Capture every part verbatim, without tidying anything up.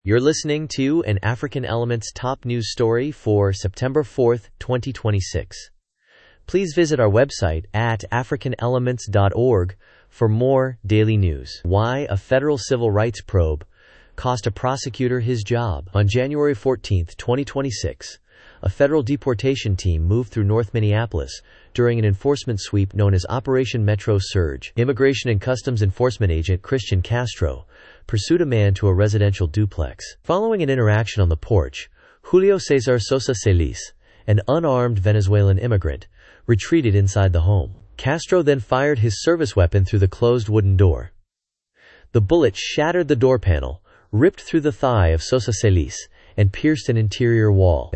You're listening to an African Elements top news story for September fourth, twenty twenty-six. Please visit our website at african elements dot org for more daily news. Why a federal civil rights probe cost a prosecutor his job. On January fourteenth, twenty twenty-six, a federal deportation team moved through North Minneapolis during an enforcement sweep known as Operation Metro Surge. Immigration and Customs Enforcement agent Christian Castro pursued a man to a residential duplex. Following an interaction on the porch, Julio Cesar Sosa Celis, an unarmed Venezuelan immigrant, retreated inside the home. Castro then fired his service weapon through the closed wooden door. The bullet shattered the door panel, ripped through the thigh of Sosa Celis, and pierced an interior wall.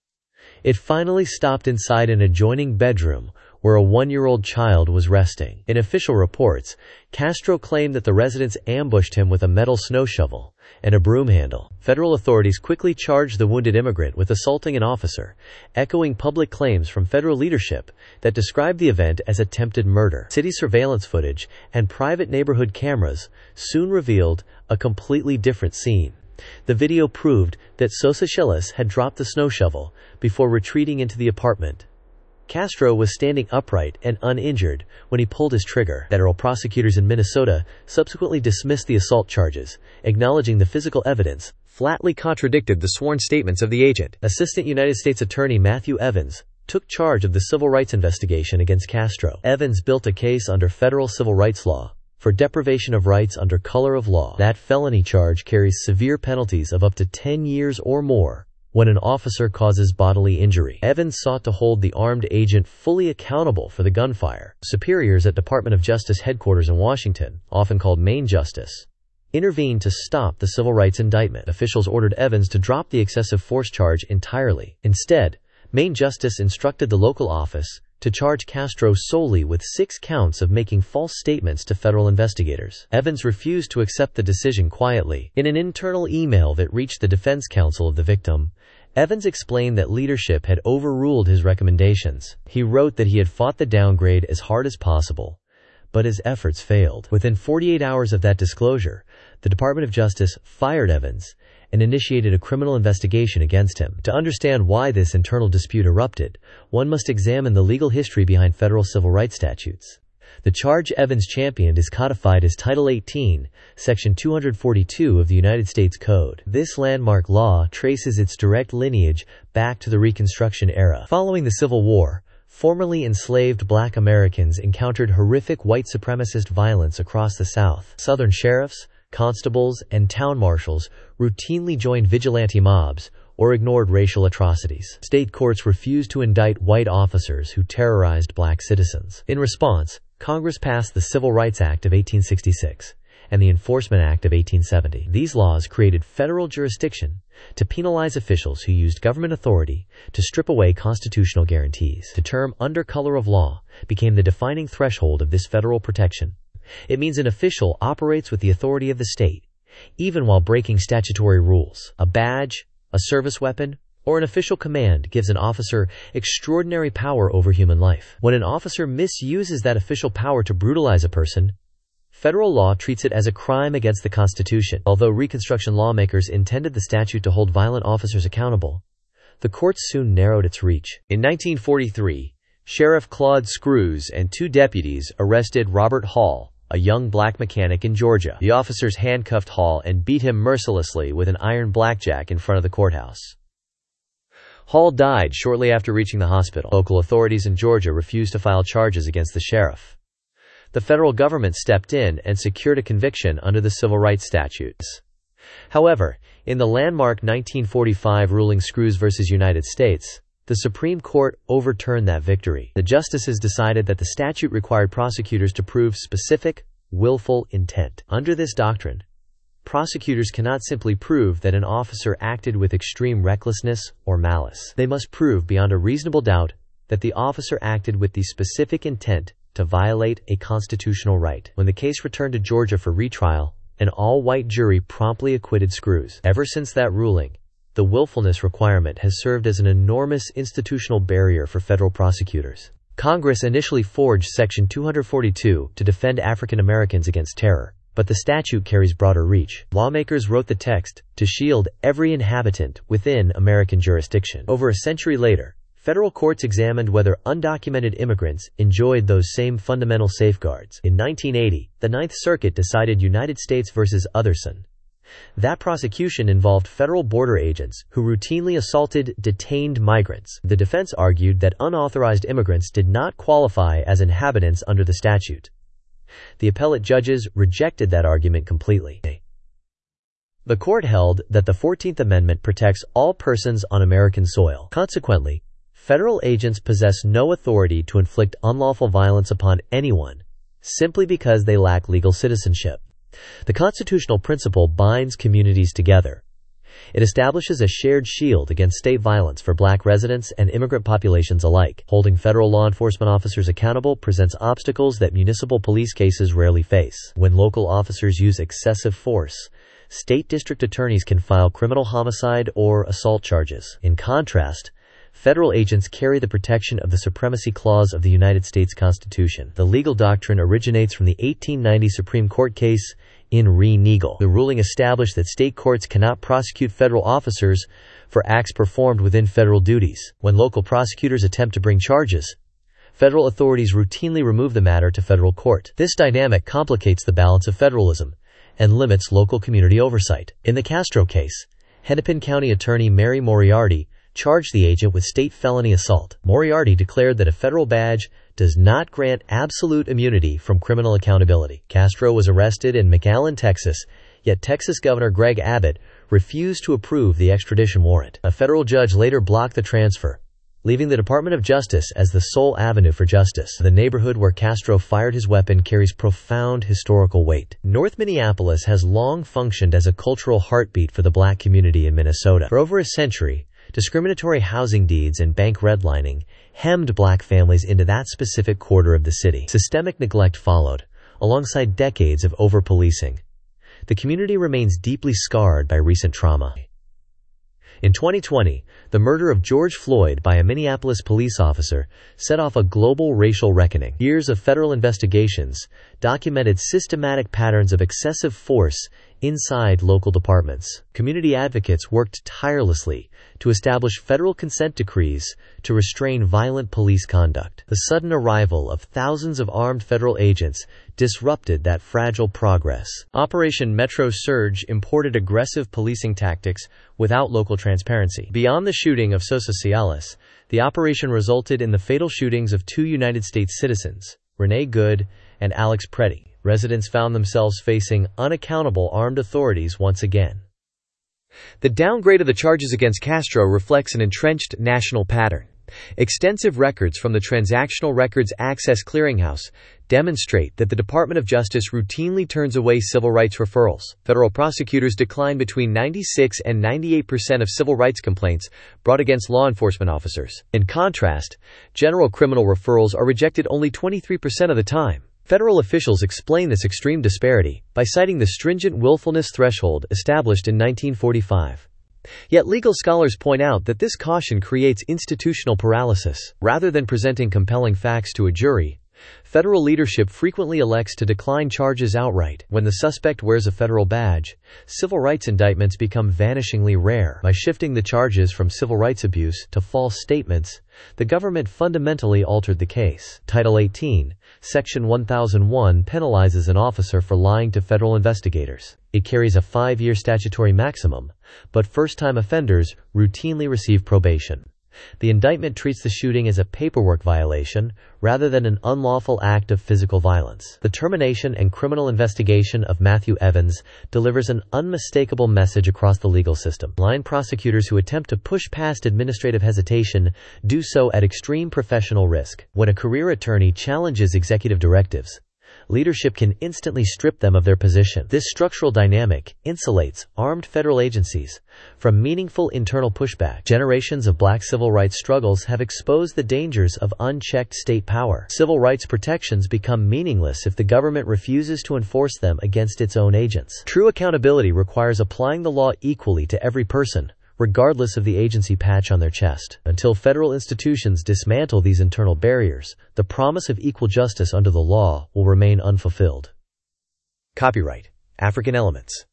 It finally stopped inside an adjoining bedroom where a one-year-old child was resting. In official reports, Castro claimed that the residents ambushed him with a metal snow shovel and a broom handle. Federal authorities quickly charged the wounded immigrant with assaulting an officer, echoing public claims from federal leadership that described the event as attempted murder. City surveillance footage and private neighborhood cameras soon revealed a completely different scene. The video proved that Sosa Celis had dropped the snow shovel before retreating into the apartment. Castro was standing upright and uninjured when he pulled his trigger. Federal prosecutors in Minnesota subsequently dismissed the assault charges, acknowledging the physical evidence flatly contradicted the sworn statements of the agent. Assistant United States Attorney Matthew Evans took charge of the civil rights investigation against Castro. Evans built a case under federal civil rights law for deprivation of rights under color of law. That felony charge carries severe penalties of up to ten years or more when an officer causes bodily injury. Evans sought to hold the armed agent fully accountable for the gunfire. Superiors at Department of Justice headquarters in Washington, often called Main Justice, intervened to stop the civil rights indictment. Officials ordered Evans to drop the excessive force charge entirely. Instead, Main Justice instructed the local office to charge Castro solely with six counts of making false statements to federal investigators. Evans refused to accept the decision quietly. In an internal email that reached the defense counsel of the victim, Evans explained that leadership had overruled his recommendations. He wrote that he had fought the downgrade as hard as possible, but his efforts failed. Within forty-eight hours of that disclosure, the Department of Justice fired Evans and initiated a criminal investigation against him. To understand why this internal dispute erupted, one must examine the legal history behind federal civil rights statutes. The charge Evans championed is codified as Title eighteen, Section two forty-two of the United States Code. This landmark law traces its direct lineage back to the Reconstruction era. Following the Civil War, formerly enslaved black Americans encountered horrific white supremacist violence across the South. Southern sheriffs, constables, and town marshals routinely joined vigilante mobs or ignored racial atrocities. State courts refused to indict white officers who terrorized black citizens. In response, Congress passed the Civil Rights Act of eighteen sixty-six and the Enforcement Act of eighteen seventy. These laws created federal jurisdiction to penalize officials who used government authority to strip away constitutional guarantees. The term "under color of law" became the defining threshold of this federal protection. It means an official operates with the authority of the state, even while breaking statutory rules. A badge, a service weapon, or an official command gives an officer extraordinary power over human life. When an officer misuses that official power to brutalize a person, federal law treats it as a crime against the Constitution. Although Reconstruction lawmakers intended the statute to hold violent officers accountable, the courts soon narrowed its reach. In nineteen forty-three, Sheriff Claude Screws and two deputies arrested Robert Hall, a young black mechanic in Georgia. The officers handcuffed Hall and beat him mercilessly with an iron blackjack in front of the courthouse. Hall died shortly after reaching the hospital. Local authorities in Georgia refused to file charges against the sheriff. The federal government stepped in and secured a conviction under the civil rights statutes. However, in the landmark nineteen forty-five ruling Screws versus United States, the Supreme Court overturned that victory. The justices decided that the statute required prosecutors to prove specific, willful intent. Under this doctrine, prosecutors cannot simply prove that an officer acted with extreme recklessness or malice. They must prove beyond a reasonable doubt that the officer acted with the specific intent to violate a constitutional right. When the case returned to Georgia for retrial, an all-white jury promptly acquitted Screws. Ever since that ruling, the willfulness requirement has served as an enormous institutional barrier for federal prosecutors. Congress initially forged Section two forty-two to defend African Americans against terror. but the statute carries broader reach. Lawmakers wrote the text to shield every inhabitant within American jurisdiction. Over a century later, federal courts examined whether undocumented immigrants enjoyed those same fundamental safeguards. In nineteen eighty, the Ninth Circuit decided United States versus Otherson. That prosecution involved federal border agents who routinely assaulted detained migrants. The defense argued that unauthorized immigrants did not qualify as inhabitants under the statute. The appellate judges rejected that argument completely. The court held that the fourteenth Amendment protects all persons on American soil. Consequently, federal agents possess no authority to inflict unlawful violence upon anyone simply because they lack legal citizenship. The constitutional principle binds communities together. It establishes a shared shield against state violence for black residents and immigrant populations alike. Holding federal law enforcement officers accountable presents obstacles that municipal police cases rarely face. When local officers use excessive force, state district attorneys can file criminal homicide or assault charges. In contrast, federal agents carry the protection of the Supremacy Clause of the United States Constitution. The legal doctrine originates from the eighteen ninety Supreme Court case in Re Neagle. The ruling established that state courts cannot prosecute federal officers for acts performed within federal duties. When local prosecutors attempt to bring charges, federal authorities routinely remove the matter to federal court. This dynamic complicates the balance of federalism and limits local community oversight. In the Castro case, Hennepin County Attorney Mary Moriarty charged the agent with state felony assault. Moriarty declared that a federal badge does not grant absolute immunity from criminal accountability. Castro was arrested in McAllen, Texas, yet Texas Governor Greg Abbott refused to approve the extradition warrant. A federal judge later blocked the transfer, leaving the Department of Justice as the sole avenue for justice. The neighborhood where Castro fired his weapon carries profound historical weight. North Minneapolis has long functioned as a cultural heartbeat for the black community in Minnesota. For over a century, discriminatory housing deeds and bank redlining hemmed black families into that specific quarter of the city. Systemic neglect followed, alongside decades of over-policing. The community remains deeply scarred by recent trauma. In twenty twenty, the murder of George Floyd by a Minneapolis police officer set off a global racial reckoning. Years of federal investigations documented systematic patterns of excessive force inside local departments. Community advocates worked tirelessly to establish federal consent decrees to restrain violent police conduct. The sudden arrival of thousands of armed federal agents disrupted that fragile progress. Operation Metro Surge imported aggressive policing tactics without local transparency. Beyond the shooting of Sosa Cialis, the operation resulted in the fatal shootings of two United States citizens, Renee Good and Alex Preddy. Residents found themselves facing unaccountable armed authorities once again. The downgrade of the charges against Castro reflects an entrenched national pattern. Extensive records from the Transactional Records Access Clearinghouse demonstrate that the Department of Justice routinely turns away civil rights referrals. Federal prosecutors decline between ninety-six and ninety-eight percent of civil rights complaints brought against law enforcement officers. In contrast, general criminal referrals are rejected only twenty-three percent of the time. Federal officials explain this extreme disparity by citing the stringent willfulness threshold established in nineteen forty-five. Yet legal scholars point out that this caution creates institutional paralysis. Rather than presenting compelling facts to a jury, federal leadership frequently elects to decline charges outright. When the suspect wears a federal badge, civil rights indictments become vanishingly rare. By shifting the charges from civil rights abuse to false statements, the government fundamentally altered the case. Title eighteen, Section one thousand one penalizes an officer for lying to federal investigators. It carries a five-year statutory maximum, but first-time offenders routinely receive probation. The indictment treats the shooting as a paperwork violation rather than an unlawful act of physical violence. The termination and criminal investigation of Matthew Evans delivers an unmistakable message across the legal system. Blind prosecutors who attempt to push past administrative hesitation do so at extreme professional risk. When a career attorney challenges executive directives, leadership can instantly strip them of their position. This structural dynamic insulates armed federal agencies from meaningful internal pushback. Generations of black civil rights struggles have exposed the dangers of unchecked state power. Civil rights protections become meaningless if the government refuses to enforce them against its own agents. True accountability requires applying the law equally to every person, regardless of the agency patch on their chest. Until federal institutions dismantle these internal barriers, the promise of equal justice under the law will remain unfulfilled. Copyright African Elements.